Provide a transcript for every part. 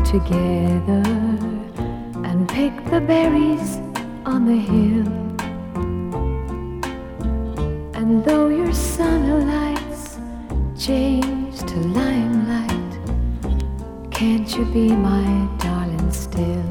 together and pick the berries on the hill. And though your summer lights change to limelight, can't you be my darling still?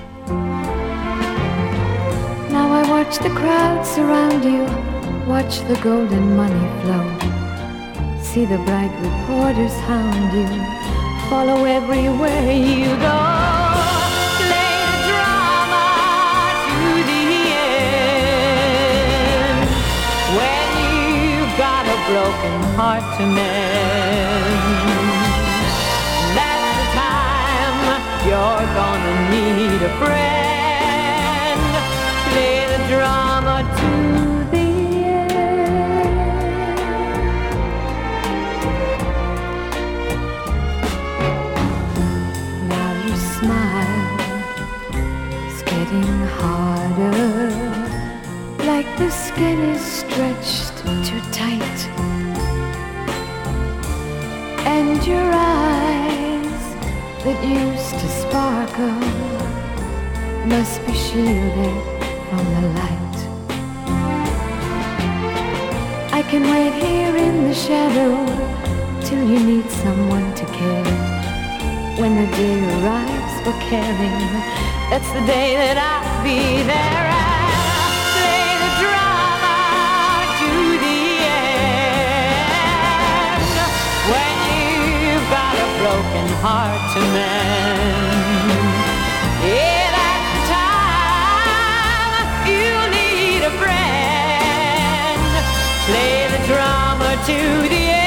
Now I watch the crowd surround you, watch the golden money flow, see the bright reporters hound you, follow everywhere you go. Play the drama to the end. When you've got a broken heart to mend, that's the time you're gonna need a friend. Play the drama to the smile is getting harder, like the skin is stretched too tight, and your eyes that used to sparkle must be shielded from the light. I can wait here in the shadow till you need someone to care. When the day arrives for caring, that's the day that I'll be there. I'll play the drama to the end. When you've got a broken heart to mend, yeah, that's the time you'll need a friend. Play the drama to the end.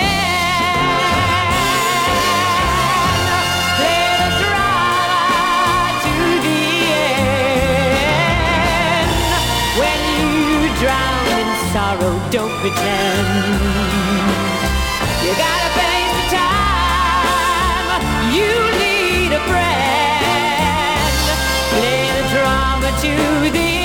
Drown in sorrow, don't pretend. You gotta face the time, you need a friend. Play the drama to the end.